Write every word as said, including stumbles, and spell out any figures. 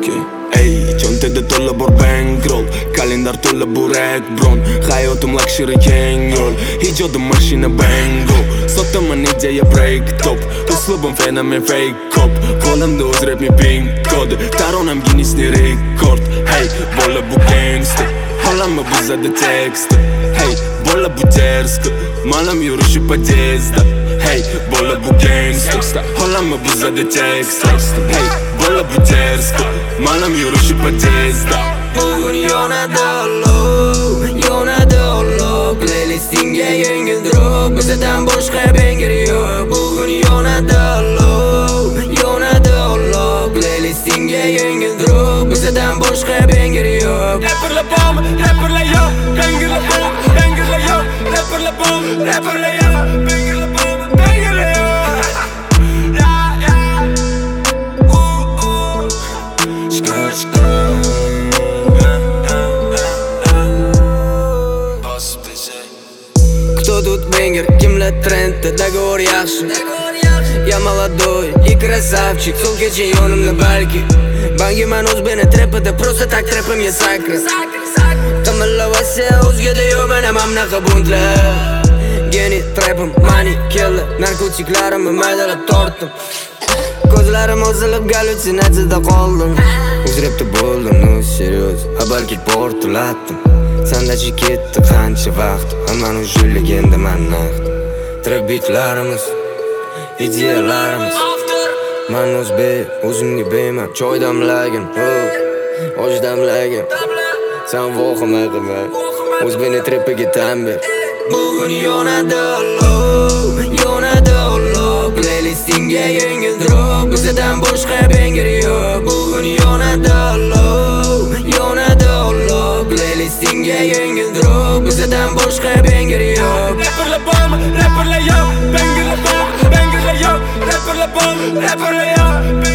okay. Ey, cho'ntagida to'la bor bankroll, kalendar to'la burak bron. Hayotim luxury keng yo'l, ijodim mashina bango. Sotaman ideya break top, uslubim fenomen fake cop. Qo'limda o'z rap mi pin kod, taronam Guinness'ni rekord. Hey, bola bu gangster, holamma buzadi tekst. Hey, bola bu derski, malam yurishi podezda. Hey, bola bu gangster, holamma buzadi tekst. Hey, bola bu derski, malam yurishi podezda. Bugun yonadi olov, yonadi olov. Playlistingga yengil drop, bizdan boshqa banger yo'q. Bugun yonadi olov, yonadi olov. Playlistingga yengil drop, bizdan boshqa banger yo'q. Rapperlar bom, rapperlar yo'q, bangerlar bom, bangerlar yo'q. Rapperlar bom, rapperlar yo'q, bangerlar bom, bangerlar yo'q. Ya ya, ooh ooh, skr skr. Кто тут бенгер, kimlar trendda, договор yaxshi. Я молодой и красавчик, сол kecha yonimda balki. Bangiman o'zbeni trapida, просто так trapimga sakra. Qimirlavasa o'zgada yo'q mana mamnaqa buntlar. Geni trapim, money killer, narkotiklarimni maydalab tortdim. Ko'zlarim o'zilib gallyutsinatsiyada qoldim. O'zrepti bo'ldim, no seriyoz, abalki portlatdim. Sandachi ketdi qancha vaqt, hammani o'sha man naqd. Trap beatlarimiz, ideyalarimiz. Man o'zbek, o'zimga beyman, choy damlagin, osh damlagin. Sen vohima qilma, o'zbekni trapiga tan ber. Bugun yonadi olov, yonadi olov. Playlistingga yengil drop, bizdan boshqa banger yo'q. Bugun yonadi olov, yonadi olov. Playlistingga yengil drop, bizdan boshqa banger yo'q. Rapperlar bom, rapperlar yo'q, bangerlar bom, bangerlar yo'q. Rapperlar bom, rapperlar yo'q.